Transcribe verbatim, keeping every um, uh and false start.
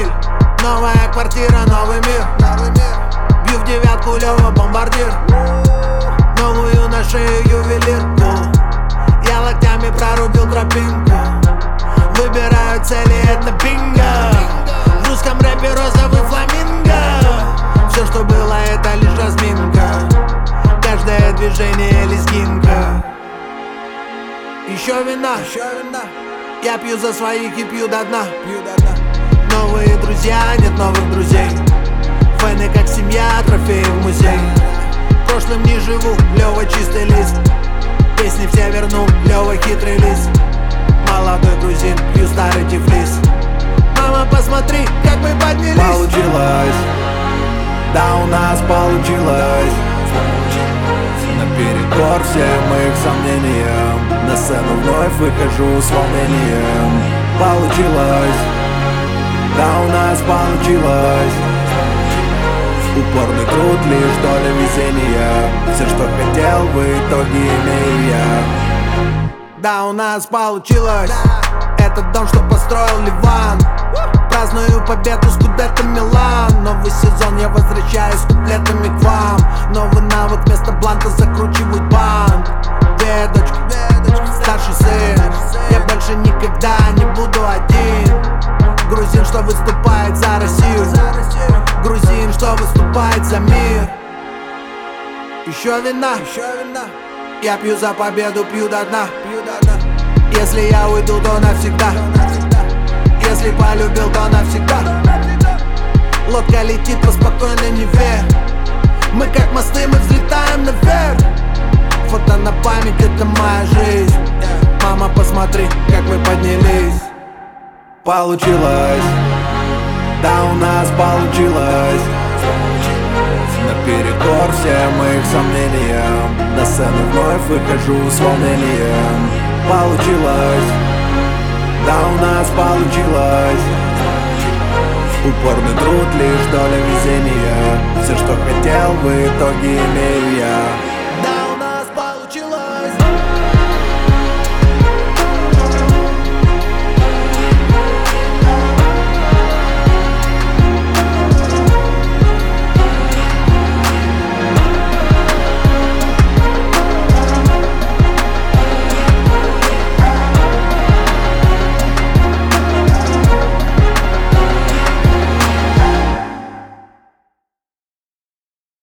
автомобиль. Новая квартира, новый мир. Бью в девятку, Лёва бомбардир. Новую на шею ювелирку. Я локтями прорубил тропинку. Выбираю цели, это бинго. В русском рэпе розовый фламинго. Все, что было, это лишь разминка. Каждое движение лезгинка. Еще вина, еще вина. Я пью за своих и пью до дна. Новые друзья, нет новых друзей. Фэны как семья, трофеи в музей. Прошлым не живу, Лёва чистый лист. Песни все верну, Лёва хитрый лист. Молодой грузин, пью старый тифлис. Мама, посмотри, как мы поднялись. Получилось, да у нас получилось. Наперекор всем их сомнениям, на сцену вновь выхожу с волнением. Получилось, да у нас получилось. Упорный труд, лишь доля везения. Все, что хотел, в итоге имею я. Да, у нас получилось. Этот дом, что построил Ливан. Праздную победу, Скудетто Милан. Новый сезон, я возвращаюсь с куплетами к вам. Новый навык, вместо бланка закручивают банк. Дедочка, старший сын. Я больше никогда не буду один. Грузин, что выступает за Россию. Грузин, что выступает за мир. Еще вина, я пью за победу, пью до дна. Если я уйду, то навсегда. Если полюбил, то навсегда. Лодка летит по спокойной Неве. Мы как мосты, мы взлетаем наверх. Фото на память, это моя жизнь. Мама, посмотри, как мы поднялись. Получилось, да у нас получилось. Наперекор всем их сомнениям, на сцену вновь выхожу с волнением. Получилось, да у нас получилось. Упорный труд, лишь доля везения. Все, что хотел, в итоге имею я.